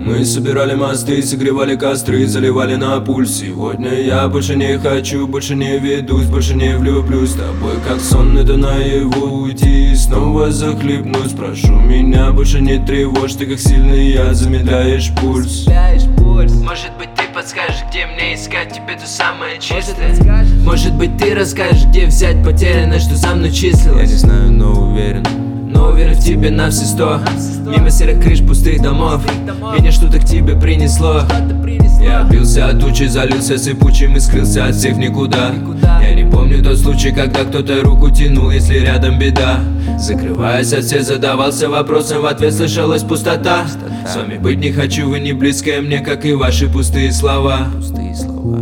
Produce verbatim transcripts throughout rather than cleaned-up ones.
Мы собирали мосты, согревали костры, заливали на пульс. Сегодня я больше не хочу, больше не ведусь, больше не влюблюсь. С тобой как сон, это наяву уйти и снова захлебнусь. Прошу меня, больше не тревожь, ты как сильный яд, замедляешь пульс. Может быть, ты подскажешь, где мне искать тебе то самое чистое? Может быть, ты расскажешь, где взять потерянное, что за мной числилось? Я не знаю, но уверен, но уверен в тебе на все сто. Мимо серых крыш, пустых домов, меня что-то к тебе принесло. я бился от тучи, залился сыпучим и скрылся от всех в никуда. Я не помню тот случай, когда кто-то руку тянул, если рядом беда. Закрываясь от всех, задавался вопросом, в ответ слышалась пустота. С вами быть не хочу, вы не близкая мне, как и ваши пустые слова. Пустые слова.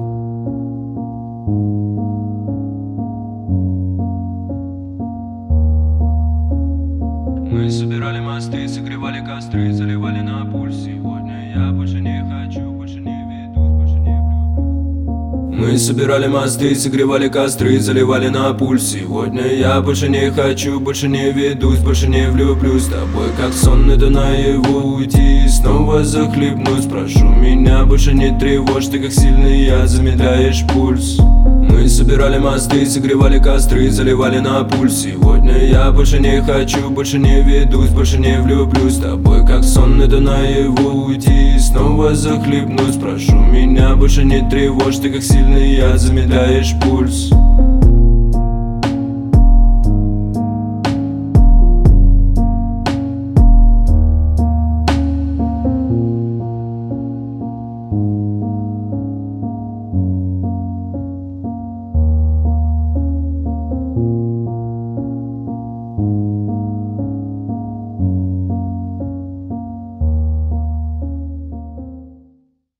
Мы собирали мосты, согревали костры, заливали на пульс. Сегодня я больше не хочу, больше не ведусь, больше не влюблюсь. Мы собирали мосты, согревали костры, заливали на пульс. Сегодня я больше не хочу, больше не ведусь, больше не влюблюсь. С тобой как сон, это наяву уйти и снова захлебнусь. Прошу меня, больше не тревожь, ты как сильный яд, замедляешь пульс. Мы собирали мосты, согревали костры, заливали на пульс. Сегодня я больше не хочу, больше не ведусь, больше не влюблюсь. С тобой как сон, это наяву уйти и снова захлебнусь. Прошу меня, больше не тревожь, ты как сильный яд, замедляешь пульс.